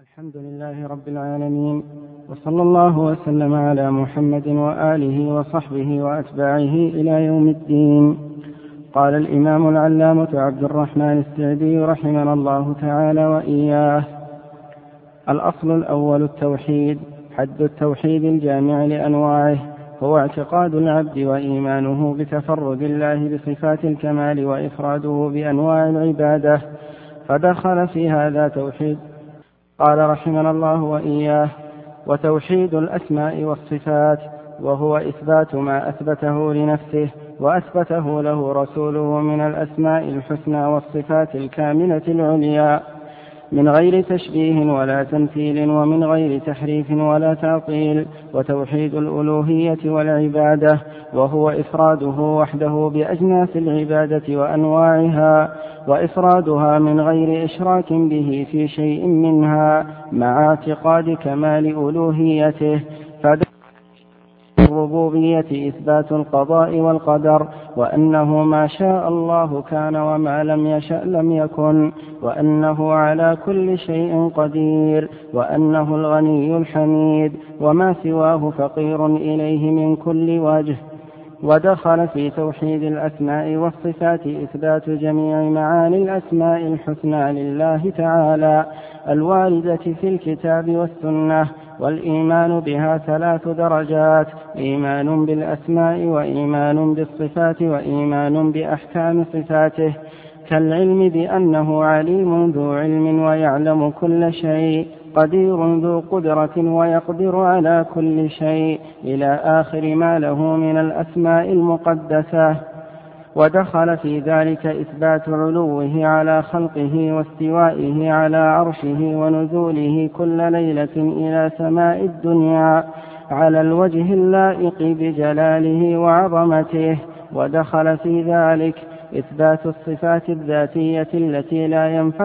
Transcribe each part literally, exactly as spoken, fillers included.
الحمد لله رب العالمين، وصلى الله وسلم على محمد وآله وصحبه وأتباعه إلى يوم الدين. قال الإمام العلامة عبد الرحمن السعدي رحمنا الله تعالى وإياه: الأصل الأول التوحيد. حد التوحيد الجامع لأنواعه هو اعتقاد العبد وإيمانه بتفرد الله بصفات الكمال وإفراده بأنواع العبادة، فدخل في هذا توحيد. قال رحمنا الله وإياه: وتوحيد الأسماء والصفات، وهو إثبات ما أثبته لنفسه وأثبته له رسوله من الأسماء الحسنى والصفات الكاملة العليا، من غير تشبيه ولا تمثيل ومن غير تحريف ولا تعطيل. وتوحيد الألوهية والعبادة، وهو إفراده وحده بأجناس العبادة وأنواعها، وإفرادها من غير إشراك به في شيء منها، مع اعتقاد كمال ألوهيته. الربوبية إثبات القضاء والقدر، وأنه ما شاء الله كان وما لم يشأ لم يكن، وأنه على كل شيء قدير، وأنه الغني الحميد، وما سواه فقير إليه من كل وجه. ودخل في توحيد الأسماء والصفات إثبات جميع معاني الأسماء الحسنى لله تعالى الواردة في الكتاب والسنة، والإيمان بها ثلاث درجات: إيمان بالأسماء، وإيمان بالصفات، وإيمان بأحكام صفاته، كالعلم بأنه عليم ذو علم ويعلم كل شيء، قدير ذو قدرة ويقدر على كل شيء، إلى آخر ما له من الأسماء المقدسة. ودخل في ذلك إثبات علوه على خلقه واستوائه على عرشه ونزوله كل ليلة إلى سماء الدنيا على الوجه اللائق بجلاله وعظمته. ودخل في ذلك إثبات الصفات الذاتية التي لا ينفك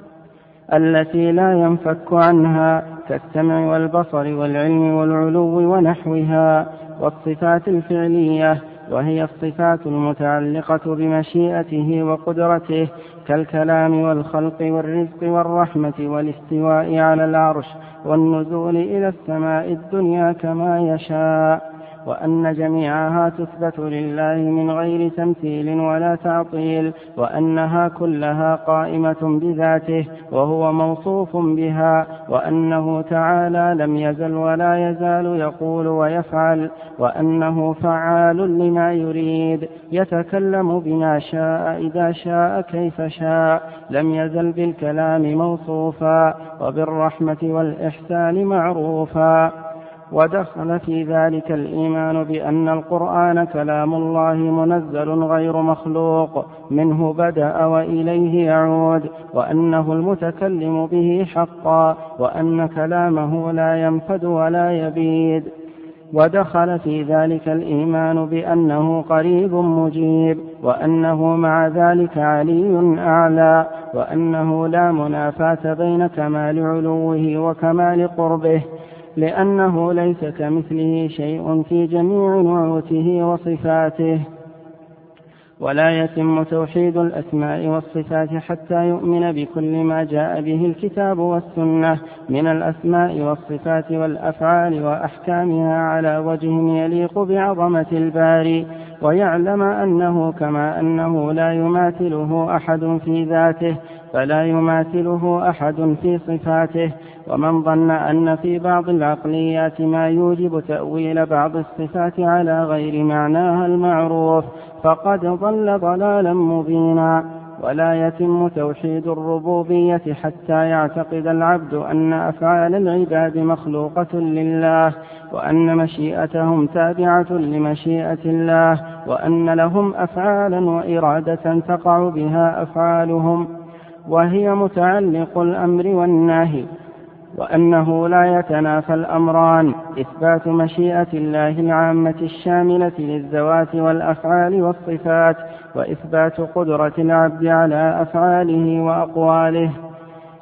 التي لا ينفك عنها، كالسمع والبصر والعلم والعلو ونحوها. والصفات الفعلية، وهي الصفات المتعلقة بمشيئته وقدرته، كالكلام والخلق والرزق والرحمة والاستواء على العرش والنزول إلى السماء الدنيا كما يشاء، وأن جميعها تثبت لله من غير تمثيل ولا تعطيل، وأنها كلها قائمة بذاته وهو موصوف بها، وأنه تعالى لم يزل ولا يزال يقول ويفعل، وأنه فعال لما يريد، يتكلم بما شاء إذا شاء كيف شاء، لم يزل بالكلام موصوفا وبالرحمة والإحسان معروفا. ودخل في ذلك الإيمان بأن القرآن كلام الله منزل غير مخلوق، منه بدأ وإليه يعود، وأنه المتكلم به حقا، وأن كلامه لا ينفد ولا يبيد. ودخل في ذلك الإيمان بأنه قريب مجيب، وأنه مع ذلك علي أعلى، وأنه لا منافاة بين كمال علوه وكمال قربه، لأنه ليس كمثله شيء في جميع نعوته وصفاته. ولا يتم توحيد الأسماء والصفات حتى يؤمن بكل ما جاء به الكتاب والسنة من الأسماء والصفات والأفعال وأحكامها على وجه يليق بعظمة الباري، ويعلم أنه كما أنه لا يماثله أحد في ذاته فلا يماثله أحد في صفاته. ومن ظن أن في بعض العقليات ما يوجب تأويل بعض الصفات على غير معناها المعروف فقد ضل ضلالا مبينا. ولا يتم توحيد الربوبية حتى يعتقد العبد أن أفعال العباد مخلوقة لله، وأن مشيئتهم تابعة لمشيئة الله، وأن لهم أفعالا وإرادة تقع بها أفعالهم وهي متعلق الأمر والنهي، وأنه لا يتنافى الأمران: إثبات مشيئة الله العامة الشاملة للذوات والأفعال والصفات، وإثبات قدرة العبد على أفعاله وأقواله.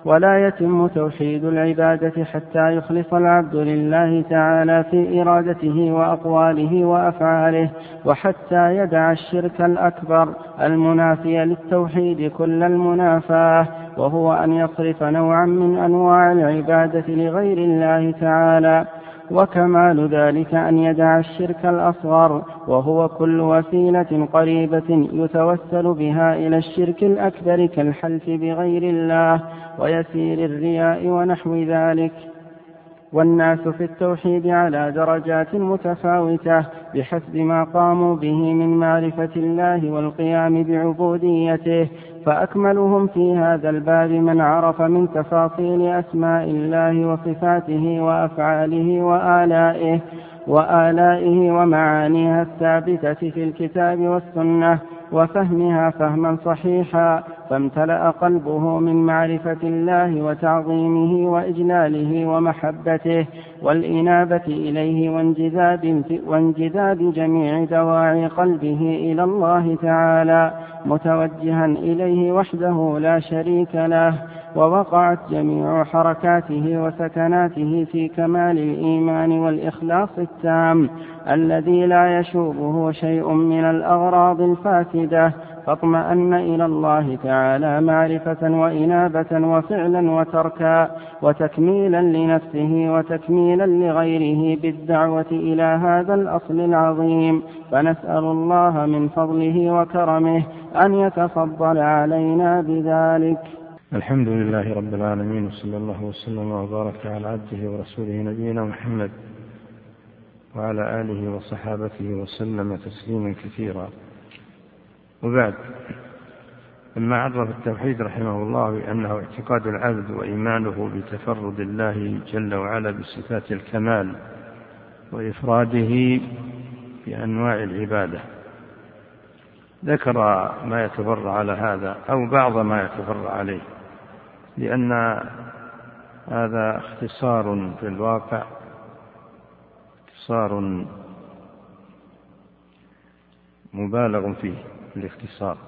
ولا يتم توحيد العبادة حتى يخلص العبد لله تعالى في إرادته وأقواله وأفعاله، وحتى يدع الشرك الأكبر المنافي للتوحيد كل المنافاة، وهو أن يصرف نوعا من أنواع العبادة لغير الله تعالى. وكمال ذلك أن يدع الشرك الأصغر، وهو كل وسيلة قريبة يتوسل بها إلى الشرك الأكبر كالحلف بغير الله ويسير الرياء ونحو ذلك. والناس في التوحيد على درجات متفاوتة بحسب ما قاموا به من معرفة الله والقيام بعبوديته، فأكملهم في هذا الباب من عرف من تفاصيل أسماء الله وصفاته وأفعاله وآلائه وآلائه ومعانيها الثابتة في الكتاب والسنة وفهمها فهما صحيحا، فامتلأ قلبه من معرفة الله وتعظيمه وإجلاله ومحبته والإنابة إليه وانجذاب, وانجذاب جميع دواعي قلبه إلى الله تعالى متوجها إليه وحده لا شريك له، ووقعت جميع حركاته وسكناته في كمال الإيمان والإخلاص التام الذي لا يشوبه شيء من الأغراض الفاسدة، فاطمأن إلى الله تعالى معرفة وإنابة وفعلا وتركا وتكميلا لنفسه وتكميلا لغيره بالدعوة إلى هذا الأصل العظيم. فنسأل الله من فضله وكرمه أن يتفضل علينا بذلك. الحمد لله رب العالمين، وصلى الله وسلم وبارك على عبده ورسوله نبينا محمد وعلى آله وصحابته وسلم تسليما كثيرا. وبعد، لما عرف التوحيد رحمه الله بأنه اعتقاد العبد وإيمانه بتفرد الله جل وعلا بصفات الكمال وإفراده بأنواع العبادة، ذكر ما يتفرع على هذا أو بعض ما يتفرع عليه، لأن هذا اختصار في الواقع، اختصار مبالغ فيه الاختصار.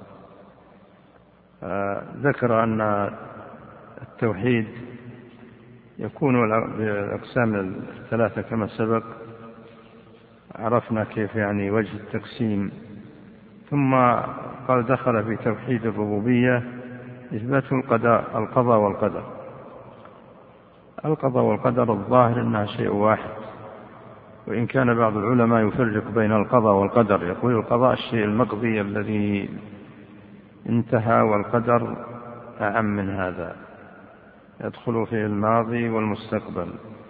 آه ذكر أن التوحيد يكون بالأقسام الثلاثة كما سبق، عرفنا كيف يعني وجه التقسيم. ثم قال دخل في توحيد الربوبية إثبات القضاء القضاء والقدر. القضاء والقدر الظاهر أنها شيء واحد، وإن كان بعض العلماء يفرق بين القضاء والقدر، يقول القضاء الشيء المقضي الذي انتهى، والقدر أعم من هذا، يدخل فيه الماضي والمستقبل.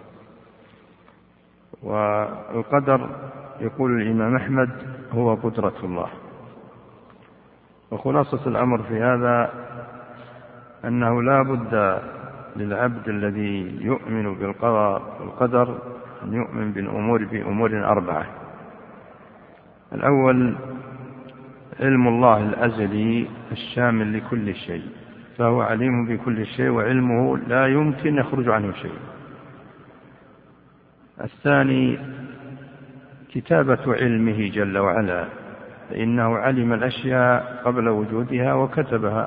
والقدر يقول الإمام أحمد هو قدرة الله. وخلاصة الأمر في هذا أنه لا بد للعبد الذي يؤمن بالقضاء والقدر أن يؤمن بالأمور بأمور أربعة. الأول علم الله الأزلي الشامل لكل شيء، فهو عليم بكل شيء وعلمه لا يمكن يخرج عنه شيء. الثاني كتابة علمه جل وعلا، فإنه علم الأشياء قبل وجودها وكتبها،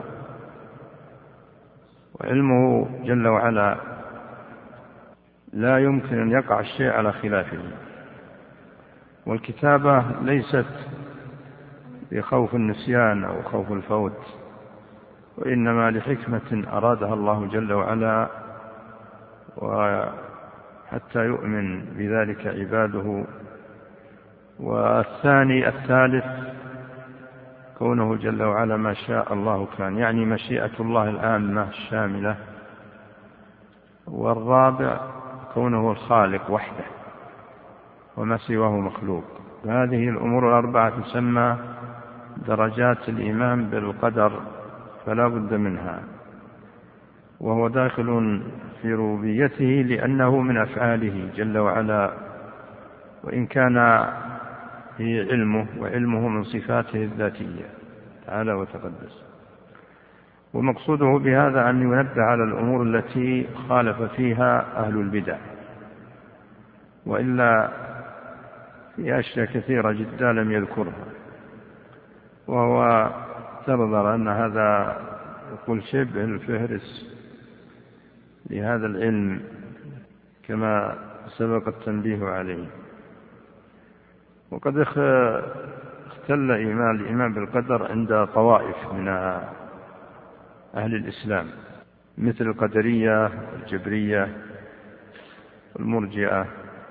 وعلمه جل وعلا لا يمكن أن يقع الشيء على خلافه. والكتابة ليست بخوف النسيان أو خوف الفوت، وإنما لحكمة أرادها الله جل وعلا، وحتى يؤمن بذلك عباده. والثاني الثالث كونه جل وعلا ما شاء الله كان، يعني مشيئة الله العامة الشاملة. والرابع كونه الخالق وحده وما سواه مخلوق. هذه الأمور الأربعة تسمى درجات الإيمان بالقدر، فلا بد منها، وهو داخل في ربوبيته لأنه من أفعاله جل وعلا، وإن كان هي علمه، وعلمه من صفاته الذاتية تعالى وتقدس. ومقصوده بهذا أن ينبه على الأمور التي خالف فيها أهل البدع، وإلا في أشياء كثيرة جدا لم يذكرها. وهو تنظر أن هذا يقول شبه الفهرس لهذا العلم كما سبق التنبيه عليه. وقد اختل الإيمان بالقدر عند طوائف من أهل الإسلام مثل القدرية والجبرية والمرجئة،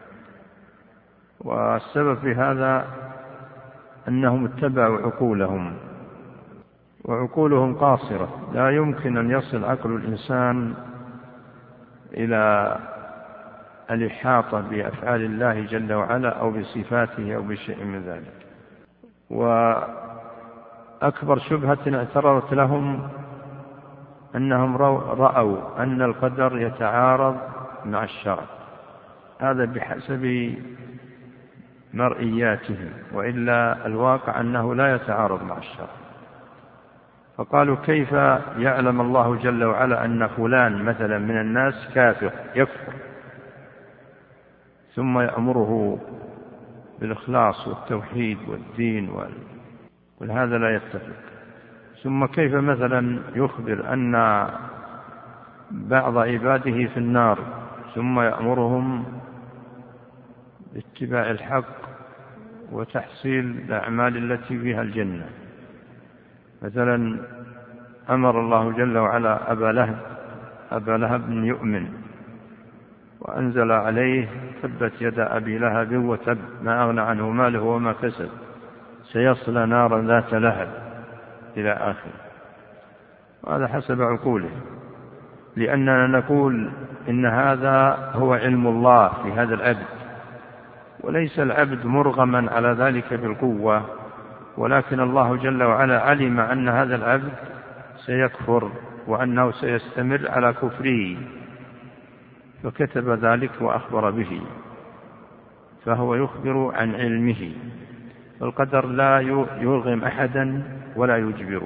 والسبب في هذا أنهم اتبعوا عقولهم، وعقولهم قاصرة، لا يمكن أن يصل عقل الإنسان إلى الإحاطة بأفعال الله جل وعلا أو بصفاته أو بشيء من ذلك. وأكبر شبهة اعترضت لهم أنهم رأوا أن القدر يتعارض مع الشرع، هذا بحسب مرئياتهم، وإلا الواقع أنه لا يتعارض مع الشرع. فقالوا كيف يعلم الله جل وعلا أن فلان مثلا من الناس كافر يكفر ثم يأمره بالإخلاص والتوحيد والدين وهذا لا يتفق؟ ثم كيف مثلا يخبر أن بعض عباده في النار ثم يأمرهم باتباع الحق وتحصيل الأعمال التي فيها الجنة؟ مثلا أمر الله جل وعلا أبا لهب أبا لهب يؤمن وأنزل عليه تبت يد أبي لهب وتب ما أغنى عنه ماله وما كسب سيصلى نارا ذات لهب إلى آخر. وهذا حسب عقوله، لأننا نقول إن هذا هو علم الله في هذا العبد، وليس العبد مرغما على ذلك بالقوة، ولكن الله جل وعلا علم أن هذا العبد سيكفر وأنه سيستمر على كفره فكتب ذلك وأخبر به، فهو يخبر عن علمه. القدر لا يرغم أحدا ولا يجبره.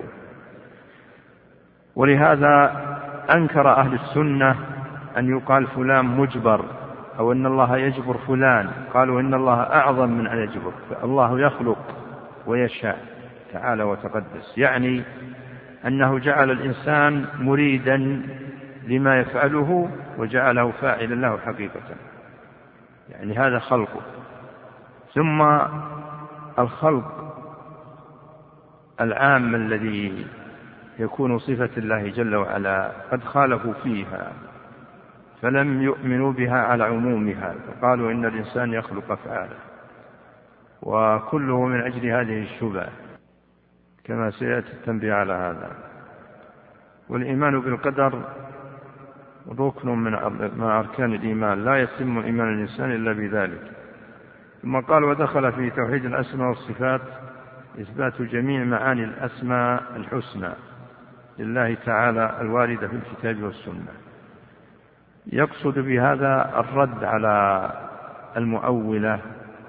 ولهذا أنكر أهل السنة أن يقال فلان مجبر أو أن الله يجبر فلان، قالوا إن الله أعظم من أن يجبر، الله يخلق ويشاء تعالى وتقدس، يعني أنه جعل الإنسان مريدا لما يفعله وجعله فاعلا له حقيقة، يعني هذا خلقه. ثم الخلق العام الذي يكون صفة الله جل وعلا قد خالفوا فيها فلم يؤمنوا بها على عمومها، فقالوا إن الإنسان يخلق أفعاله، وكله من أجل هذه الشبهة كما سيأتي التنبيه على هذا. والإيمان بالقدر ركن من أركان الإيمان، لا يتم إيمان الإنسان إلا بذلك. ثم قال ودخل في توحيد الأسماء والصفات إثبات جميع معاني الأسماء الحسنى لله تعالى الواردة في الكتاب والسنة. يقصد بهذا الرد على المؤولة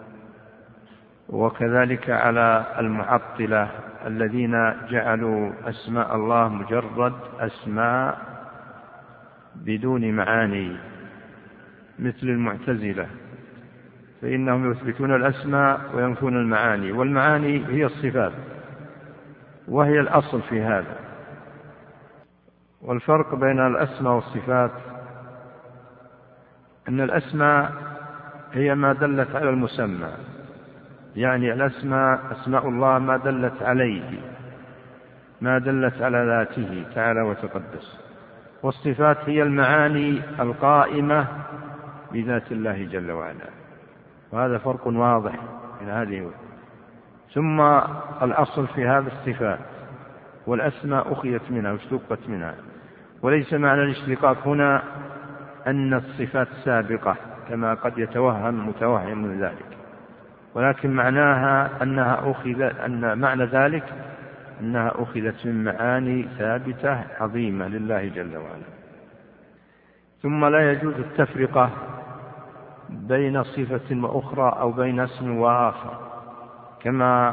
وكذلك على المعطلة الذين جعلوا أسماء الله مجرد أسماء بدون معاني مثل المعتزلة، فإنهم يثبتون الأسماء وينفون المعاني، والمعاني هي الصفات وهي الأصل في هذا. والفرق بين الأسماء والصفات أن الأسماء هي ما دلت على المسمى، يعني الأسماء أسماء الله ما دلت عليه، ما دلت على ذاته تعالى وتقدس. والصفات هي المعاني القائمة بذات الله جل وعلا، وهذا فرق واضح من هذه. ثم الأصل في هذا الصفات، والأسماء أخذت منها واشتقت منها، وليس معنى الاشتقاق هنا أن الصفات سابقة كما قد يتوهم متوهم من ذلك، ولكن معناها أنها أخذ أن معنى ذلك أنها أخذت من معاني ثابتة عظيمة لله جل وعلا. ثم لا يجوز التفرقة بين صفة وأخرى أو بين اسم وآخر، كما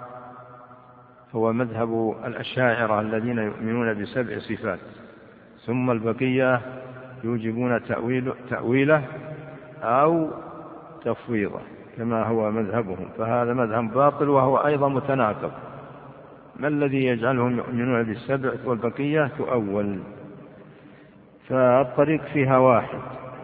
هو مذهب الأشاعرة الذين يؤمنون بسبع صفات ثم البقية يوجبون تأويل تأويله أو تفويضه كما هو مذهبهم، فهذا مذهب باطل وهو أيضا متناقض. ما الذي يجعلهم يؤمنون بالسبع والبقية تؤول؟ فالطريق فيها واحد،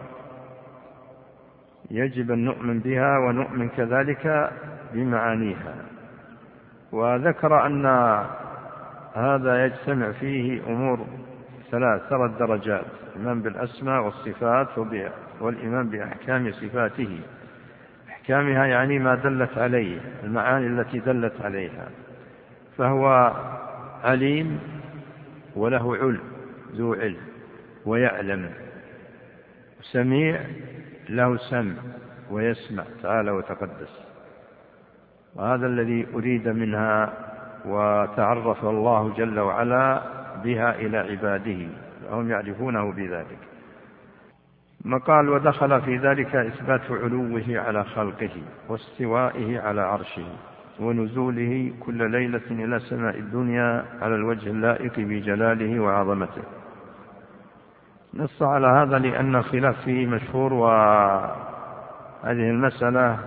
يجب أن نؤمن بها ونؤمن كذلك بمعانيها. وذكر أن هذا يجتمع فيه أمور ثلاث ثلاث درجات: الإيمان بالأسماء والصفات والإيمان بأحكام صفاته. أحكامها يعني ما دلت عليه، المعاني التي دلت عليها. فهو عليم وله علم، ذو علم ويعلم، سميع له سمع ويسمع تعالى وتقدس. وهذا الذي أريد منها، وتعرف الله جل وعلا بها إلى عباده وهم يعرفونه بذلك. ما قال: ودخل في ذلك إثبات علوه على خلقه واستوائه على عرشه ونزوله كل ليلة إلى سماء الدنيا على الوجه اللائق بجلاله وعظمته. نص على هذا لأن الخلاف فيه مشهور، وهذه المسألة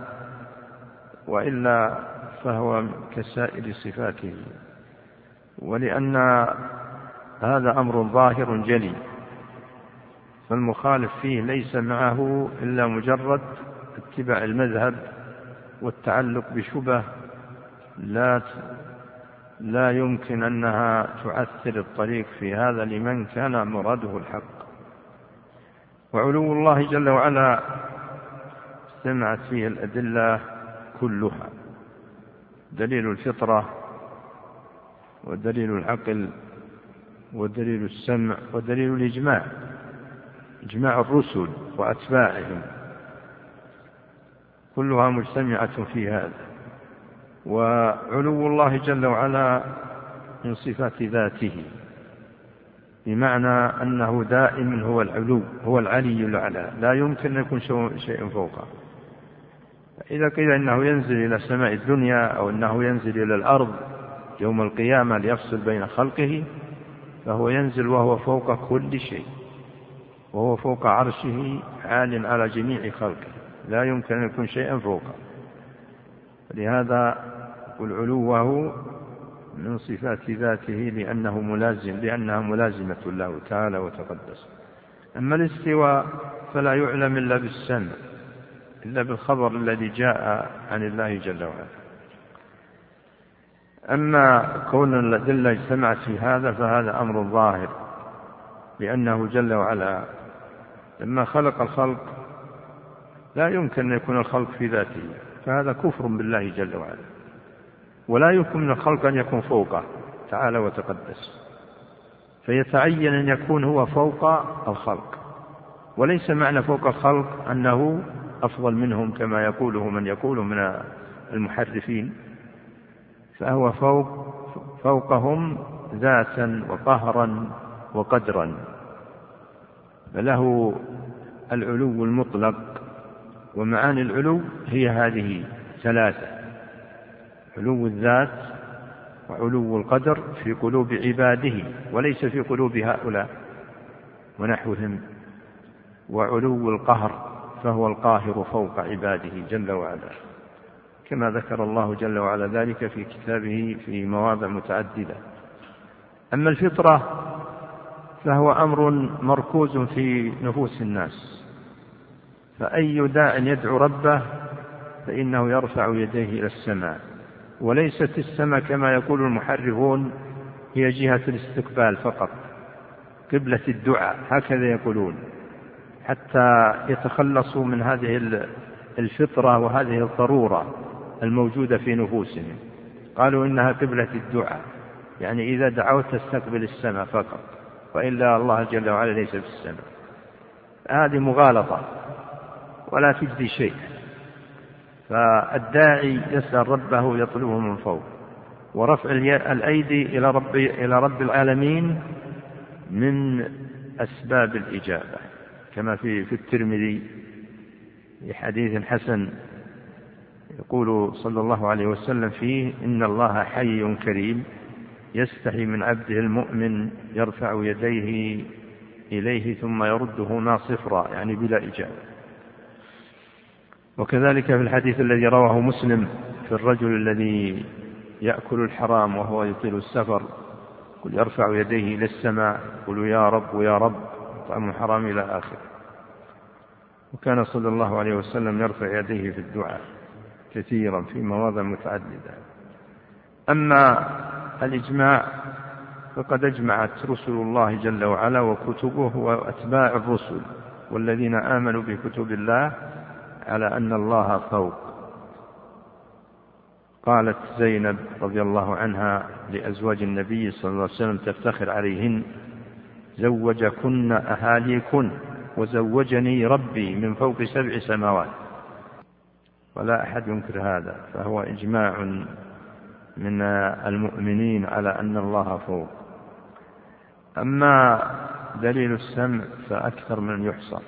وإلا فهو كسائر صفاته، ولأن هذا أمر ظاهر جلي، فالمخالف فيه ليس معه إلا مجرد اتباع المذهب والتعلق بشبه لا لا يمكن أنها تعثر الطريق في هذا لمن كان مراده الحق. وعلو الله جل وعلا اجتمعت فيه الأدلة كلها: دليل الفطرة، ودليل العقل، ودليل السمع، ودليل الإجماع، إجماع الرسل وأتباعهم، كلها مجتمعة في هذا. وعلو الله جل وعلا من صفات ذاته، بمعنى أنه دائم هو العلو، هو العلي الأعلى، لا يمكن أن يكون شيء فوقه. إذا قيل إنه ينزل إلى سماء الدنيا أو أنه ينزل إلى الأرض يوم القيامة ليفصل بين خلقه، فهو ينزل وهو فوق كل شيء، وهو فوق عرشه عال على جميع خلقه، لا يمكن أن يكون شيئا فوقه. لهذا قل علوه من صفات ذاته لأنه ملازم لأنها ملازمة له تعالى وتقدس. أما الاستواء فلا يعلم إلا بالسمع، إلا بالخبر الذي جاء عن الله جل وعلا. أما كون الأدلة اجتمعت في هذا فهذا أمر ظاهر، لأنه جل وعلا لما خلق الخلق لا يمكن أن يكون الخلق في ذاته، فهذا كفر بالله جل وعلا. ولا يمكن من الخلق أن يكون فوقه تعالى وتقدس، فيتعين أن يكون هو فوق الخلق. وليس معنى فوق الخلق أنه أفضل منهم كما يقوله من يقول من المحرفين، فهو فوق فوقهم ذاتا وقهرا وقدرا، فله العلو المطلق. ومعاني العلو هي هذه ثلاثة: علو الذات، وعلو القدر في قلوب عباده وليس في قلوب هؤلاء ونحوهم، وعلو القهر فهو القاهر فوق عباده جل وعلا، كما ذكر الله جل وعلا ذلك في كتابه في مواضع متعددة. أما الفطرة فهو أمر مركوز في نفوس الناس، فأي داع يدعو ربه فإنه يرفع يديه إلى السماء، وليست السماء كما يقول المحرفون هي جهة الاستقبال فقط، قبلة الدعاء، هكذا يقولون، حتى يتخلصوا من هذه الفطرة وهذه الضرورة الموجودة في نفوسهم. قالوا إنها قبلة الدعاء، يعني إذا دعوت تستقبل السماء فقط، وإلا الله جل وعلا ليس في السماء. هذه مغالطة ولا تجدي شيء. فالداعي يسأل ربه يطلبه من فوق، ورفع الأيدي إلى رب, إلى رب العالمين من أسباب الإجابة، كما في, في الترمذي في حديث حسن يقول صلى الله عليه وسلم فيه: إن الله حي كريم يستحي من عبده المؤمن يرفع يديه إليه ثم يردهما صفرا، يعني بلا إجابة. وكذلك في الحديث الذي رواه مسلم في الرجل الذي يأكل الحرام وهو يطيل السفر، قل يرفع يديه إلى السماء، قل يا رب يا رب مطعم حرام إلى آخره. وكان صلى الله عليه وسلم يرفع يديه في الدعاء كثيرا في مواضع متعددة. أما الإجماع فقد أجمعت رسل الله جل وعلا وكتبه وأتباع الرسل والذين آمنوا بكتب الله على أن الله فوق. قالت زينب رضي الله عنها لأزواج النبي صلى الله عليه وسلم تفتخر عليهن: زوجكن أهاليكن وزوجني ربي من فوق سبع سماوات. ولا أحد ينكر هذا، فهو إجماع من المؤمنين على أن الله فوق. أما دليل السمع فأكثر من يحصر،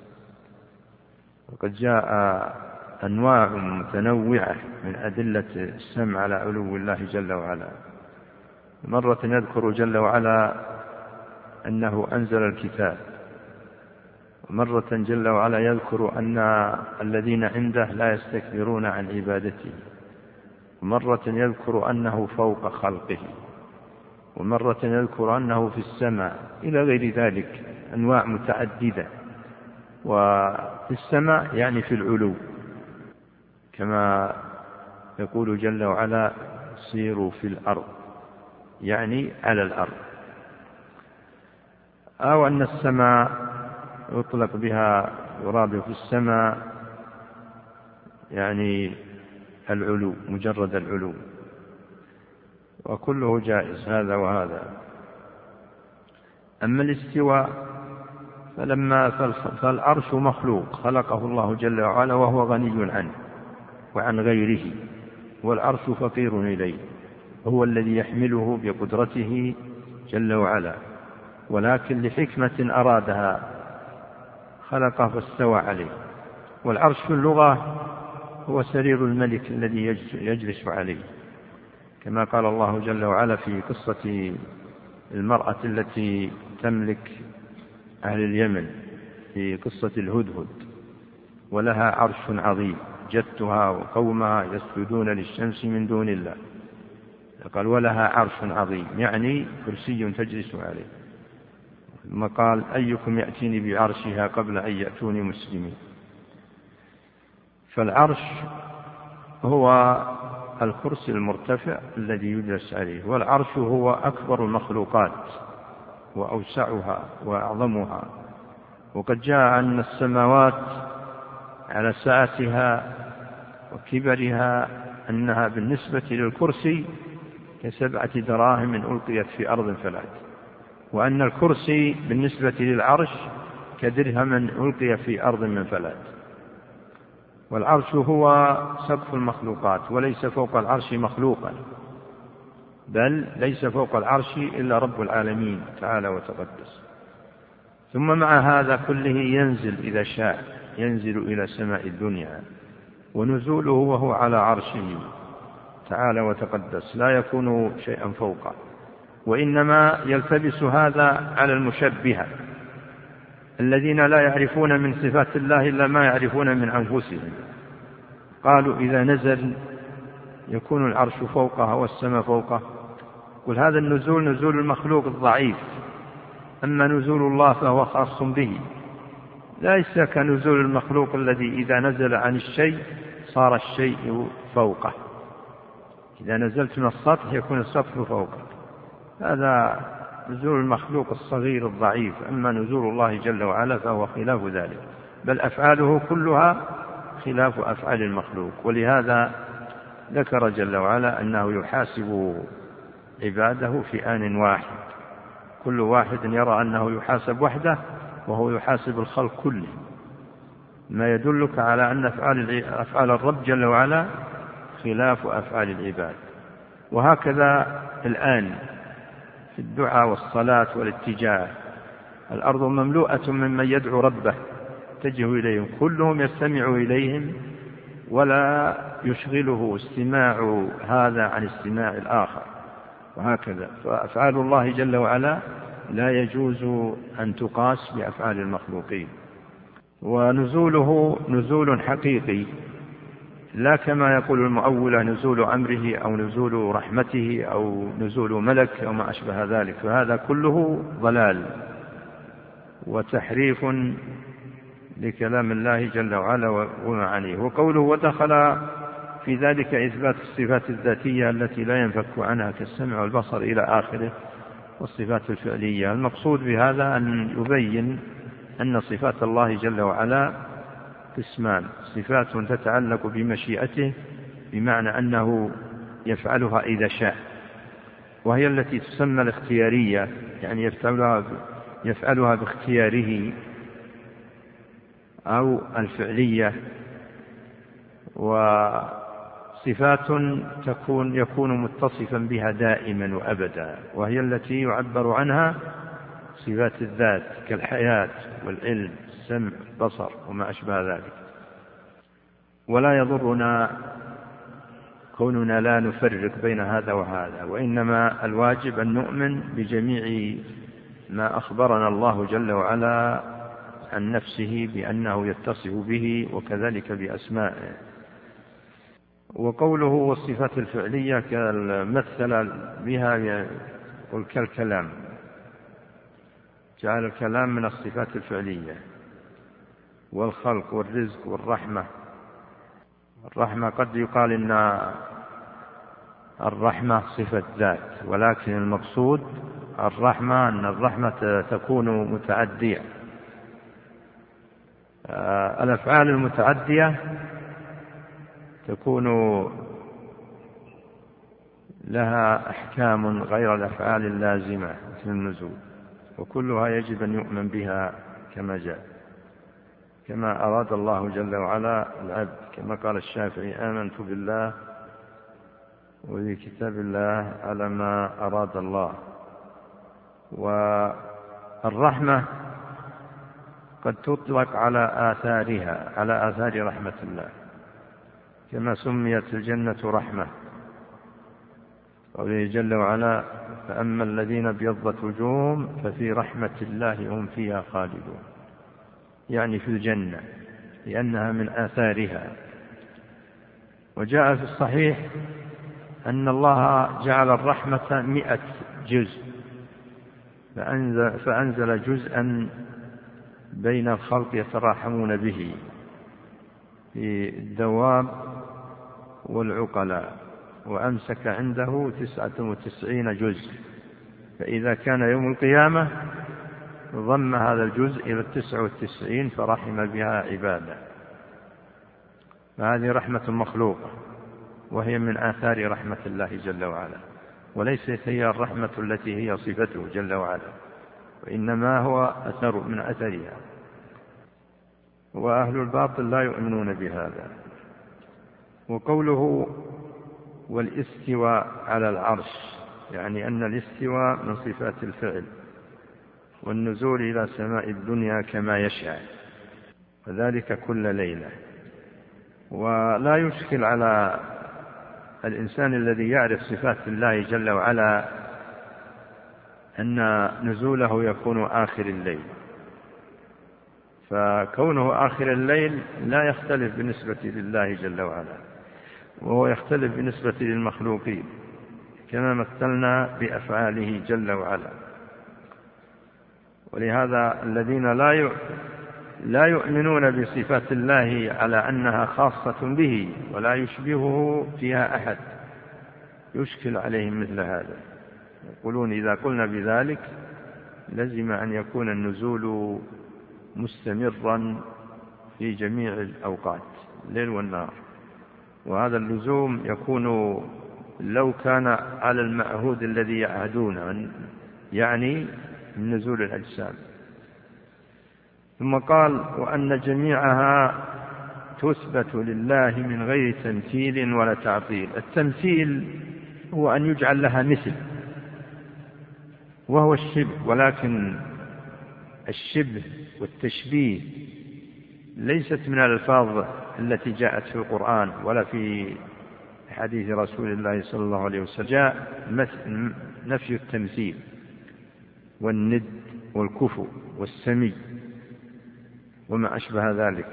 وقد جاء أنواع متنوعة من أدلة السمع على علو الله جل وعلا. مرة يذكر جل وعلا أنه أنزل الكتاب، ومرة جل وعلا يذكر أن الذين عنده لا يستكبرون عن عبادته، ومرة يذكر أنه فوق خلقه، ومرة يذكر أنه في السماء، إلى غير ذلك أنواع متعددة. وفي السماء يعني في العلو، كما يقول جل وعلا: سيروا في الأرض، يعني على الأرض. أو أن السماء يطلق بها يراد في السماء يعني العلو، مجرد العلو، وكله جائز هذا وهذا. أما الاستواء فلما فالعرش مخلوق خلقه الله جل وعلا وهو غني عنه وعن غيره، والعرش فقير إليه، هو الذي يحمله بقدرته جل وعلا، ولكن لحكمة أرادها خلقه فاستوى عليه. والعرش في اللغة هو سرير الملك الذي يجلس عليه، كما قال الله جل وعلا في قصة المرأة التي تملك أهل اليمن في قصة الهدهد: ولها عرش عظيم جدتها وقومها يسجدون للشمس من دون الله. قال: ولها عرش عظيم، يعني كرسي تجلس عليه. ثم قال: أيكم يأتيني بعرشها قبل أن يأتوني مسلمين. فالعرش هو الكرسي المرتفع الذي يجلس عليه، والعرش هو أكبر المخلوقات وأوسعها وأعظمها. وقد جاء أن السماوات على سعتها وكبرها أنها بالنسبة للكرسي كسبعة دراهم ألقيت في أرض فلات، وأن الكرسي بالنسبة للعرش كدرهم ألقي في أرض من فلات. والعرش هو سقف المخلوقات، وليس فوق العرش مخلوقا، بل ليس فوق العرش إلا رب العالمين تعالى وتقدس. ثم مع هذا كله ينزل إذا شاء، ينزل إلى سماء الدنيا، ونزوله وهو على عرشه تعالى وتقدس، لا يكون شيئا فوقه. وإنما يلتبس هذا على المشبهة الذين لا يعرفون من صفات الله إلا ما يعرفون من أنفسهم. قالوا إذا نزل يكون العرش فوقه والسماء فوقه. قل هذا النزول نزول المخلوق الضعيف، أما نزول الله فهو خاص به، ليس كنزول المخلوق الذي إذا نزل عن الشيء صار الشيء فوقه. إذا نزلت من السطح يكون السطح فوقه، هذا نزول المخلوق الصغير الضعيف. أما نزول الله جل وعلا فهو خلاف ذلك، بل أفعاله كلها خلاف أفعال المخلوق. ولهذا ذكر جل وعلا أنه يحاسب عباده في آن واحد، كل واحد يرى أنه يحاسب وحده وهو يحاسب الخلق كله، ما يدلك على أن أفعال أفعال الرب جل وعلا خلاف أفعال العباد. وهكذا الآن في الدعاء والصلاة والاتجاه، الأرض مملوءة ممن يدعو ربه تجه إليهم، كلهم يستمع إليهم ولا يشغله استماع هذا عن استماع الآخر، وهكذا. فأفعال الله جل وعلا لا يجوز أن تقاس بأفعال المخلوقين. ونزوله نزول حقيقي، لا كما يقول المؤولة نزول أمره أو نزول رحمته أو نزول ملك أو ما أشبه ذلك، فهذا كله ضلال. وتحريف لكلام الله جل وعلا ومعانيه. وقوله ودخل في ذلك إثبات الصفات الذاتية التي لا ينفك عنها كالسمع والبصر إلى آخره، والصفات الفعلية. المقصود بهذا أن يبين أن صفات الله جل وعلا قسمان: صفات تتعلق بمشيئته بمعنى أنه يفعلها إذا شاء، وهي التي تسمى الاختيارية، يعني يفعلها, يفعلها باختياره، أو الفعلية. وصفات تكون يكون متصفا بها دائما وأبدا، وهي التي يعبر عنها صفات الذات كالحياة والعلم السمع البصر وما أشبه ذلك. ولا يضرنا كوننا لا نفرق بين هذا وهذا، وإنما الواجب أن نؤمن بجميع ما أخبرنا الله جل وعلا عن نفسه بأنه يتصف به، وكذلك بأسمائه. وقوله والصفات الفعلية كالمثل بها يقول كالكلام، جعل الكلام من الصفات الفعلية، والخلق والرزق والرحمة. الرحمة قد يقال إن الرحمة صفة ذات، ولكن المقصود الرحمة أن الرحمة تكون متعدية. الأفعال المتعدية تكون لها أحكام غير الأفعال اللازمة مثل النزول، وكلها يجب أن يؤمن بها كما جاء، كما أراد الله جل وعلا العبد، كما قال الشافعي: آمنت بالله وبكتاب الله على ما أراد الله. والرحمة قد تطلق على آثارها، على آثار رحمة الله، كما سميت الجنة رحمة، قوله جل وعلا: فأما الذين ابيضت وجوههم ففي رحمة الله هم فيها خالدون، يعني في الجنة، لأنها من آثارها. وجاء في الصحيح أن الله جعل الرحمة مئة جزء، فأنزل, فأنزل جزءا بين الخلق يتراحمون به في الدواب والعقلاء، وأمسك عنده تسعة وتسعين جزء، فإذا كان يوم القيامة ضم هذا الجزء إلى التسعة والتسعين فرحم بها عباده. فهذه رحمة مخلوقة، وهي من آثار رحمة الله جل وعلا، وليست هي الرحمة التي هي صفته جل وعلا، وإنما هو أثر من أثرها. وأهل الباطل لا يؤمنون بهذا. وقوله والاستواء على العرش، يعني أن الاستواء من صفات الفعل، والنزول إلى سماء الدنيا كما يشاء، وذلك كل ليلة. ولا يشكل على الإنسان الذي يعرف صفات الله جل وعلا أن نزوله يكون آخر الليل، فكونه آخر الليل لا يختلف بالنسبة لله جل وعلا، وهو يختلف بالنسبة للمخلوقين، كما مثلنا بأفعاله جل وعلا. ولهذا الذين لا لا يؤمنون بصفات الله على أنها خاصة به ولا يشبهه فيها أحد يشكل عليهم مثل هذا، يقولون إذا قلنا بذلك لزم أن يكون النزول مستمرا في جميع الأوقات الليل والنهار، وهذا اللزوم يكون لو كان على المعهود الذي يعهدونه، يعني من نزول الأجسام. ثم قال: وأن جميعها تثبت لله من غير تمثيل ولا تعطيل. التمثيل هو أن يجعل لها مثل، وهو الشبه، ولكن الشبه والتشبيه ليست من الألفاظ التي جاءت في القرآن ولا في حديث رسول الله صلى الله عليه وسلم. جاء نفي التمثيل والند والكفو والسمي وما أشبه ذلك.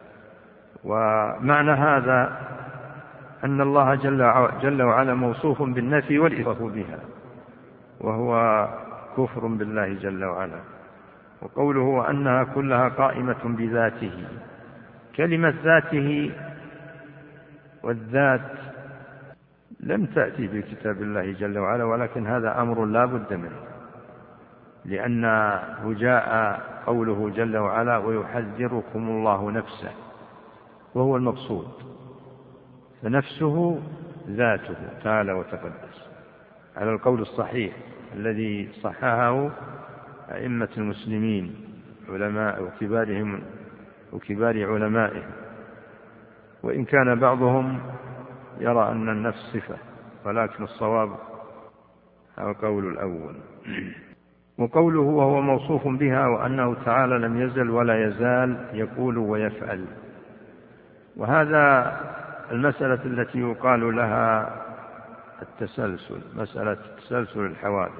ومعنى هذا أن الله جل وعلا موصوف بالنفي والإثبات بها، وهو كفر بالله جل وعلا. وقوله وأنها كلها قائمة بذاته، كلمة ذاته والذات لم تأتي في كتاب الله جل وعلا، ولكن هذا أمر لا بد منه، لأنه جاء قوله جل وعلا ويحذركم الله نفسه، وهو المقصود، فنفسه ذاته تعالى وتقدس على القول الصحيح الذي صححه أئمة المسلمين علماء وكبارهم وكبار علمائهم، وإن كان بعضهم يرى أن النفس صفة، ولكن الصواب هو قول الأول. وقوله وهو موصوف بها وأنه تعالى لم يزل ولا يزال يقول ويفعل، وهذا المسألة التي يقال لها التسلسل، مسألة تسلسل الحوادث،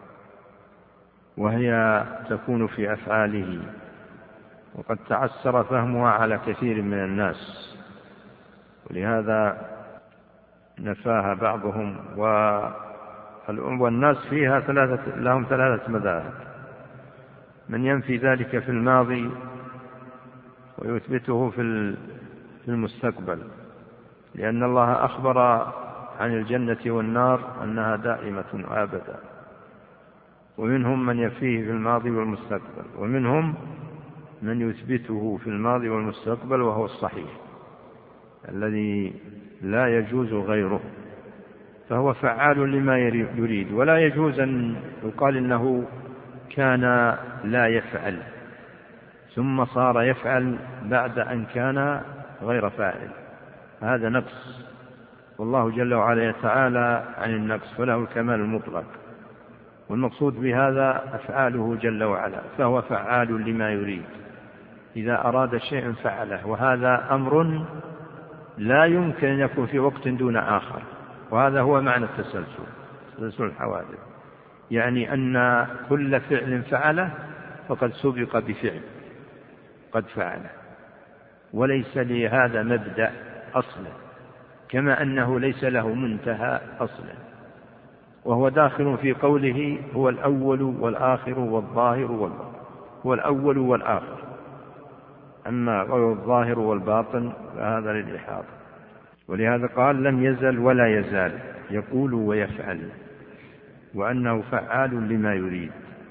وهي تكون في أفعاله، وقد تعسر فهمها على كثير من الناس، ولهذا نفاها بعضهم، والناس فيها ثلاثة لهم ثلاثة مذاهب: من ينفي ذلك في الماضي ويثبته في المستقبل، لأن الله أخبر عن الجنة والنار أنها دائمة أبدا، ومنهم من يفيه في الماضي والمستقبل، ومنهم من يثبته في الماضي والمستقبل وهو الصحيح الذي لا يجوز غيره، فهو فعال لما يريد، ولا يجوز أن يقال إنه كان لا يفعل ثم صار يفعل بعد أن كان غير فاعل، هذا نقص، والله جل وعلا يتعالى عن النقص فله الكمال المطلق، والمقصود بهذا أفعاله جل وعلا، فهو فعال لما يريد، إذا أراد شيء فعله، وهذا أمر لا يمكن أن يكون في وقت دون آخر، وهذا هو معنى التسلسل، تسلسل الحوادث، يعني أن كل فعل فعله فقد سبق بفعل قد فعله، وليس لهذا مبدأ أصلا، كما أنه ليس له منتهى أصلا، وهو داخل في قوله هو الأول والآخر والظاهر والباطن، هو الأول والآخر، أما غير الظاهر والباطن فهذا للإحاطة، ولهذا قال لم يزل ولا يزال يقول ويفعل، وأنه فعال لما يريد،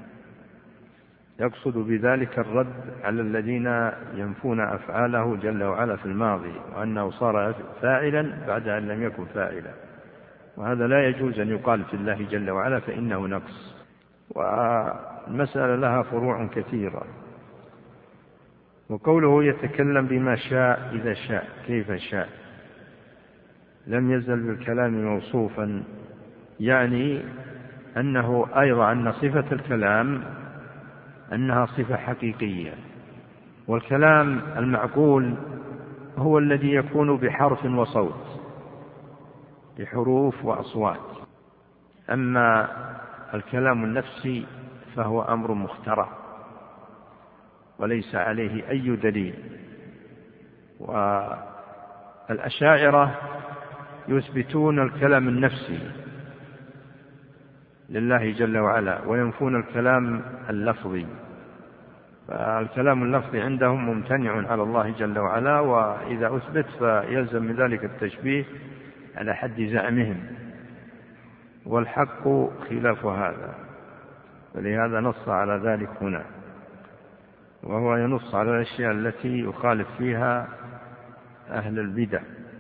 يقصد بذلك الرد على الذين ينفون أفعاله جل وعلا في الماضي، وأنه صار فاعلا بعد أن لم يكن فاعلا، وهذا لا يجوز أن يقال في الله جل وعلا، فإنه نقص، والمسألة لها فروع كثيرة. وقوله يتكلم بما شاء إذا شاء كيف شاء، لم يزل بالكلام موصوفا، يعني أنه أيضا أن صفة الكلام أنها صفة حقيقية، والكلام المعقول هو الذي يكون بحرف وصوت، بحروف وأصوات، أما الكلام النفسي فهو أمر مخترع وليس عليه أي دليل. والأشاعرة يثبتون الكلام النفسي لله جل وعلا وينفون الكلام اللفظي، فالكلام اللفظي عندهم ممتنع على الله جل وعلا، وإذا أثبت فيلزم من ذلك التشبيه على حد زعمهم، والحق خلاف هذا، فلهذا نص على ذلك هنا، وهو ينص على الأشياء التي يخالف فيها أهل البدع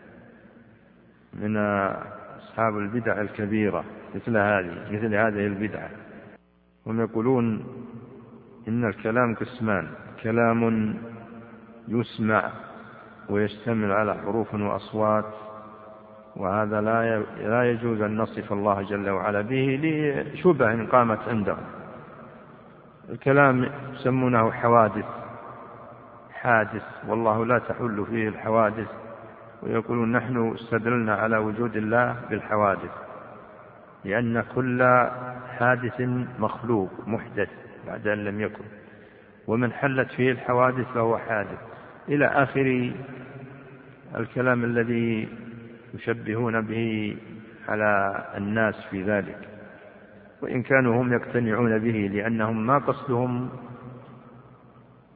من أصحاب البدع الكبيرة مثل هذه مثل هذه البدعة، هم يقولون إن الكلام قسمان: كلام يسمع ويشتمل على حروف وأصوات، وهذا لا يجوز أن نصف الله جل وعلا به لشبه قامت عندهم. الكلام يسمونه حوادث، حادث، والله لا تحل فيه الحوادث، ويقولون نحن استدلنا على وجود الله بالحوادث، لأن كل حادث مخلوق محدث بعد أن لم يكن، ومن حلت فيه الحوادث فهو حادث، إلى آخر الكلام الذي يشبهون به على الناس في ذلك، وإن كانوا هم يقتنعون به، لأنهم ما قصدهم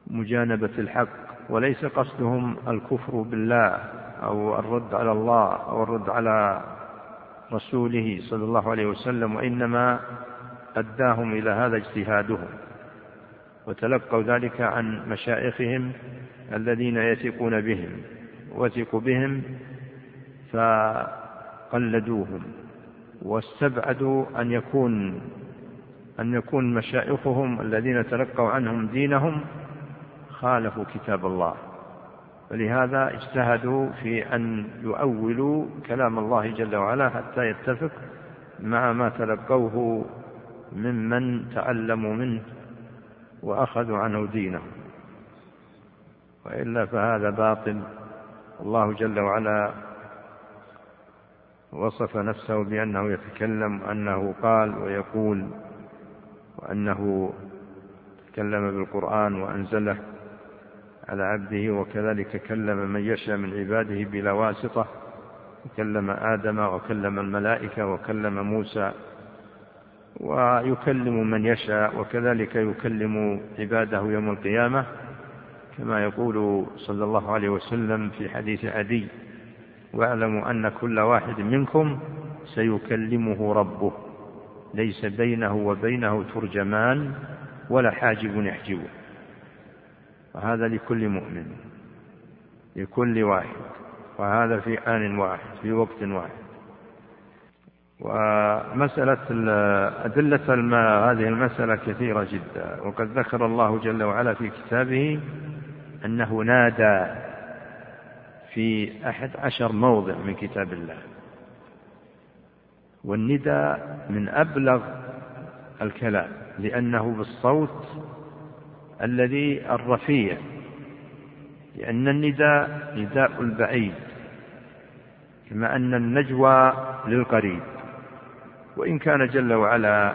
مجانبة الحق، وليس قصدهم الكفر بالله أو الرد على الله أو الرد على رسوله صلى الله عليه وسلم، وإنما أداهم إلى هذا اجتهادهم، وتلقوا ذلك عن مشايخهم الذين يثقون بهم وثقوا بهم فقلدوهم، واستبعدوا أن يكون أن يكون مشايخهم الذين تلقوا عنهم دينهم خالفوا كتاب الله، فلهذا اجتهدوا في أن يؤولوا كلام الله جل وعلا حتى يتفق مع ما تلقوه ممن تعلموا منه وأخذوا عنه دينه، وإلا فهذا باطل. الله جل وعلا وصف نفسه بأنه يتكلم، أنه قال ويقول، وأنه تكلم بالقرآن وأنزله على عبده، وكذلك كلم من يشاء من عباده بلا واسطة، وكلم آدم وكلم الملائكة وكلم موسى، ويكلم من يشاء، وكذلك يكلم عباده يوم القيامة، كما يقول صلى الله عليه وسلم في حديث عدي: واعلموا أن كل واحد منكم سيكلمه ربه ليس بينه وبينه ترجمان ولا حاجب يحجبه. وهذا لكل مؤمن، لكل واحد، وهذا في آن واحد في وقت واحد. ومسألة أدلة هذه المسألة كثيرة جدا، وقد ذكر الله جل وعلا في كتابه أنه نادى في أحد عشر موضع من كتاب الله، والنداء من أبلغ الكلام لأنه بالصوت الذي الرفيع، لأن النداء نداء البعيد كما أن النجوى للقريب، وإن كان جل وعلا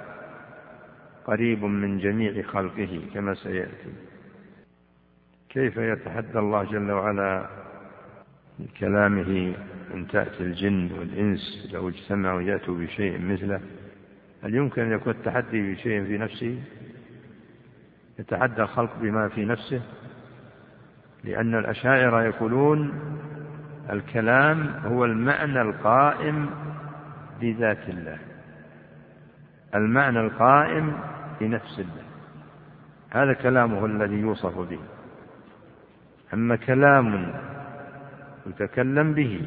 قريب من جميع خلقه كما سيأتي. كيف يتحدى الله جل وعلا بكلامه أن تأتي الجن والإنس لو اجتمعوا يأتوا بشيء مثله؟ هل يمكن أن يكون التحدي بشيء في نفسه؟ يتحدى الخلق بما في نفسه؟ لأن الأشاعرة يقولون الكلام هو المعنى القائم بذات الله، المعنى القائم بنفس الله، هذا كلامه الذي يوصف به. أما كلام يتكلم به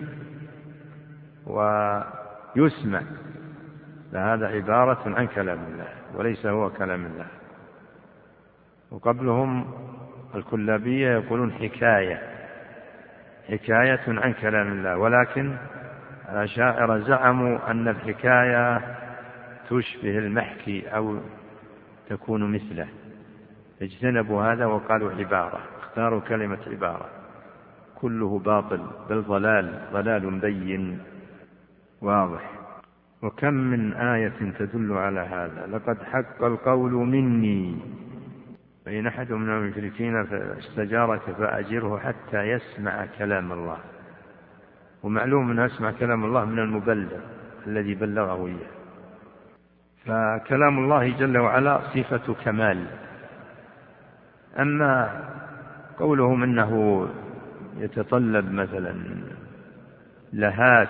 ويسمع فهذا عبارة عن كلام الله وليس هو كلام الله. وقبلهم الكلابية يقولون حكاية حكاية عن كلام الله، ولكن الأشاعرة زعموا أن الحكاية تشبه المحكي أو تكون مثله، اجتنبوا هذا وقالوا عبارة، اختاروا كلمة عبارة. كله باطل بل ضلال ضلال بين واضح. وكم من آية تدل على هذا. لقد حق القول مني فإن أحد من المشركين استجارك فأجره حتى يسمع كلام الله. ومعلوم أن يسمع كلام الله من المبلغ الذي بلغه إياه. فكلام الله جل وعلا صفة كمال. أما قولهم أنه يتطلب مثلا لهات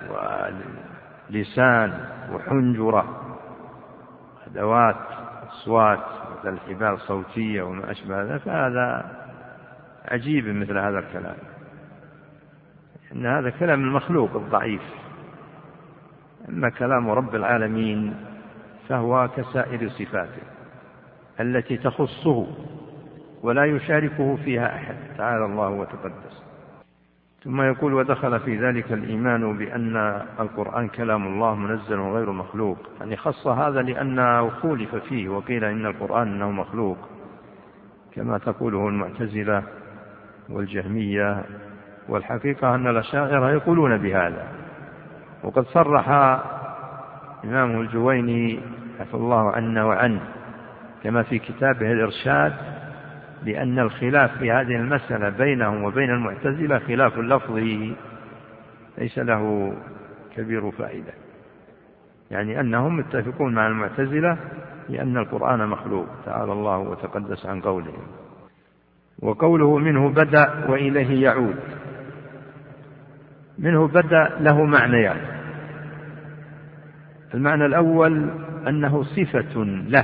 ولسان وحنجرة أدوات أصوات مثل الحبال صوتية وما أشبه ذلك، فهذا عجيب مثل هذا الكلام، إن هذا كلام المخلوق الضعيف. أما كلام رب العالمين فهو كسائر صفاته التي تخصه ولا يشاركه فيها أحد، تعالى الله وتقدس. ثم يقول: ودخل في ذلك الإيمان بأن القرآن كلام الله منزل غير مخلوق. يعني خص هذا لأنه خولف فيه وقيل إن القرآن أنه مخلوق كما تقوله المعتزلة والجهمية، والحقيقة أن الأشاعرة يقولون بهذا. وقد صرح إمامه الجويني عفى الله عنا وعنه كما في كتابه الإرشاد لأن الخلاف في هذه المسألة بينهم وبين المعتزلة خلاف لفظي ليس له كبير فائدة، يعني أنهم متفقون مع المعتزلة لأن القرآن مخلوق، تعالى الله وتقدس عن قولهم. وقوله منه بدأ وإليه يعود، منه بدأ له معنيان. المعنى الأول أنه صفة له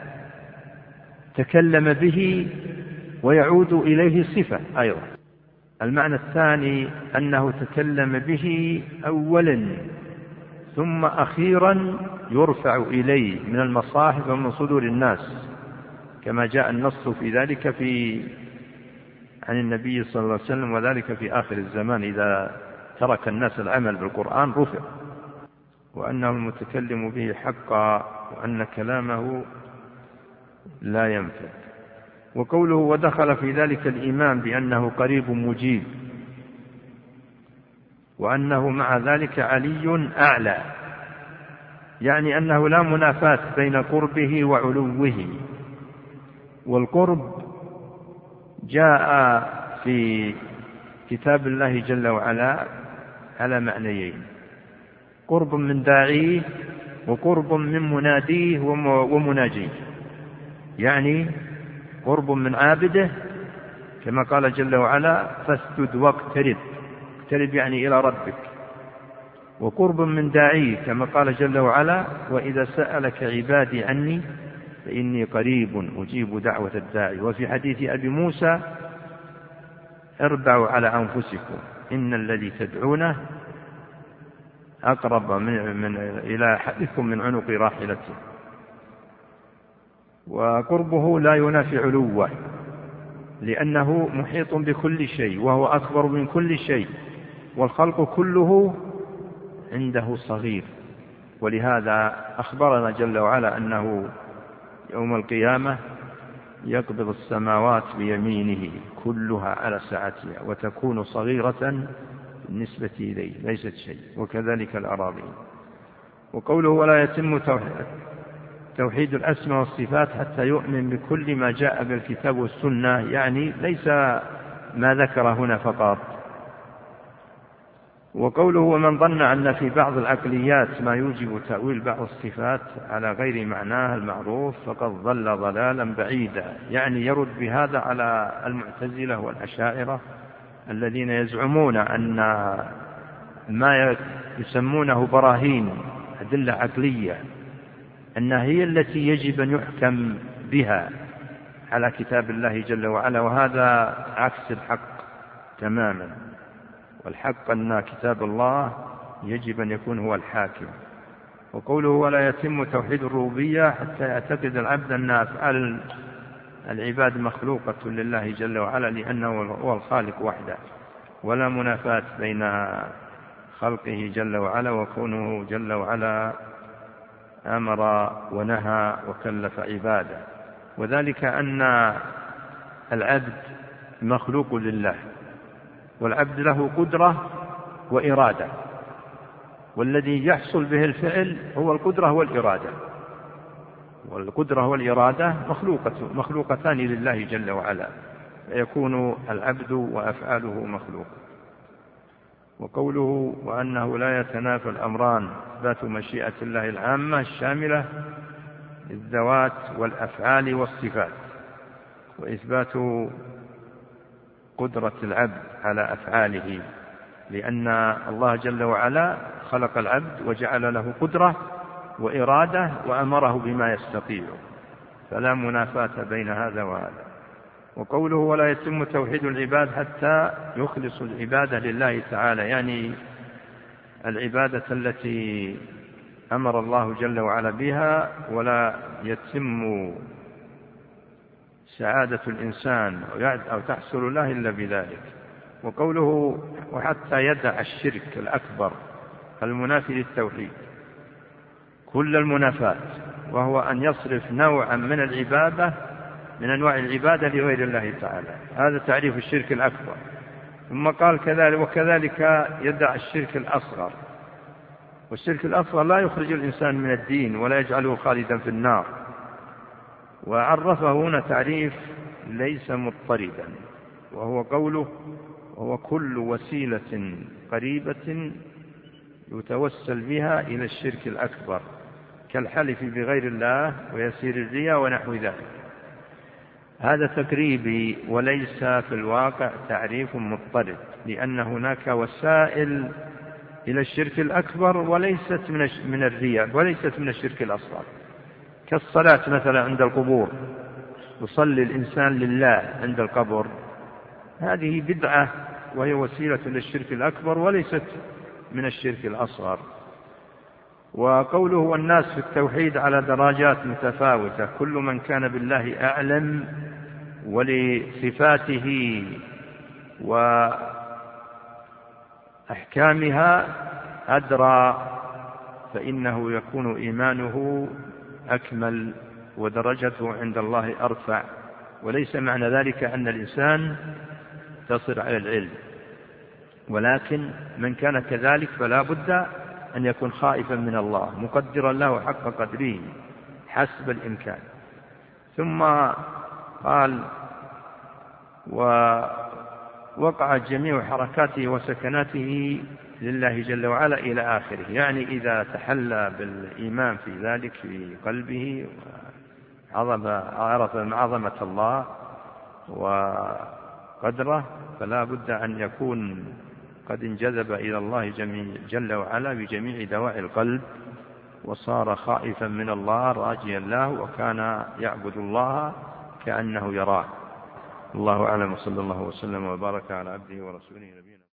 تكلم به ويعود إليه صفة أيضا. المعنى الثاني أنه تكلم به أولا ثم أخيرا يرفع إليه من المصاحف ومن صدور الناس، كما جاء النص في ذلك في عن النبي صلى الله عليه وسلم، وذلك في آخر الزمان إذا ترك الناس العمل بالقرآن رفع، وأنه المتكلم به حقا، وأن كلامه لا ينفد. وقوله ودخل في ذلك الإيمان بأنه قريب مجيب، وأنه مع ذلك علي أعلى، يعني أنه لا منافاة بين قربه وعلوه. والقرب جاء في كتاب الله جل وعلا على معنيين: قرب من داعيه وقرب من مناديه ومناجيه، يعني قرب من عابده كما قال جل وعلا فاسجد واقترب، اقترب يعني إلى ربك، وقرب من داعيه كما قال جل وعلا وإذا سألك عبادي عني فإني قريب أجيب دعوة الداعي. وفي حديث أبي موسى اربعوا على أنفسكم إن الذي تدعونه أقرب من, من إلى أحدكم من عنق راحلته. وقربه لا ينافي علوه، لأنه محيط بكل شيء وهو أكبر من كل شيء، والخلق كله عنده صغير. ولهذا أخبرنا جل وعلا أنه يوم القيامة يقبض السماوات بيمينه كلها على سعتها وتكون صغيرة بالنسبة إليه ليست شيء، وكذلك الأراضين. وقوله ولا يتم توحيد الأسماء والصفات حتى يؤمن بكل ما جاء بالكتاب والسنة، يعني ليس ما ذكر هنا فقط. وقوله ومن ظن أن في بعض العقليات ما يوجب تأويل بعض الصفات على غير معناها المعروف فقد ضل ضلالا بعيدا، يعني يرد بهذا على المعتزلة والأشاعرة الذين يزعمون أن ما يسمونه براهين أدلة عقلية أنها هي التي يجب أن يحكم بها على كتاب الله جل وعلا، وهذا عكس الحق تماما. والحق أن كتاب الله يجب أن يكون هو الحاكم. وقوله ولا يتم توحيد الربوبية حتى يعتقد العبد أن أفعال العباد مخلوقة لله جل وعلا، لأنه هو الخالق وحده، ولا منافاة بين خلقه جل وعلا وكونه جل وعلا أمر ونهى وكلف عباده. وذلك أن العبد مخلوق لله، والعبد له قدرة وإرادة، والذي يحصل به الفعل هو القدرة والإرادة، والقدرة والإرادة مخلوقة مخلوقتان لله جل وعلا، فيكون العبد وأفعاله مخلوق. وقوله وأنه لا يتنافى الأمران إثبات مشيئة الله العامة الشاملة للذوات والأفعال والصفات، وإثبات قدرة العبد على أفعاله، لأن الله جل وعلا خلق العبد وجعل له قدرة وإرادة وأمره بما يستطيع، فلا منافاة بين هذا وهذا. وقوله ولا يتم توحيد العباد حتى يخلص العبادة لله تعالى، يعني العبادة التي أمر الله جل وعلا بها، ولا يتم سعادة الإنسان أو تحصل له إلا بذلك. وقوله وحتى يدع الشرك الأكبر المنافي للتوحيد كل المنافات، وهو أن يصرف نوعا من العبادة من أنواع العبادة لغير الله تعالى، هذا تعريف الشرك الأكبر. ثم قال كذلك وكذلك يدع الشرك الأصغر، والشرك الأصغر لا يخرج الإنسان من الدين ولا يجعله خالدا في النار. وعرفه هنا تعريف ليس مضطردا، وهو قوله وهو كل وسيلة قريبة يتوسل بها إلى الشرك الأكبر كالحلف بغير الله ويسير الرياء ونحو ذلك. هذا تقريبي وليس في الواقع تعريف مضطرد، لأن هناك وسائل إلى الشرك الأكبر وليست من الرياء وليست من الشرك الأصغر، كالصلاة مثلا عند القبور، يصلي الإنسان لله عند القبر، هذه بدعة وهي وسيلة للشرك الأكبر وليست من الشرك الأصغر. وقوله والناس في التوحيد على درجات متفاوتة، كل من كان بالله أعلم ولصفاته وأحكامها أدرى فإنه يكون إيمانه أكمل ودرجته عند الله أرفع، وليس معنى ذلك أن الإنسان تصل على العلم، ولكن من كان كذلك فلا بد أن يكون خائفا من الله مقدرا له حق قدره حسب الإمكان. ثم قال ووقع جميع حركاته وسكناته لله جل وعلا إلى آخره، يعني إذا تحلى بالإيمان في ذلك في قلبه عرف عظمة الله وقدره، فلا بد أن يكون قد انجذب إلى الله جل وعلا بجميع دواعي القلب، وصار خائفا من الله راجيا له، وكان يعبد الله كأنه يراه. الله أعلم، صلى الله وسلم وبارك على عبده ورسوله نبينا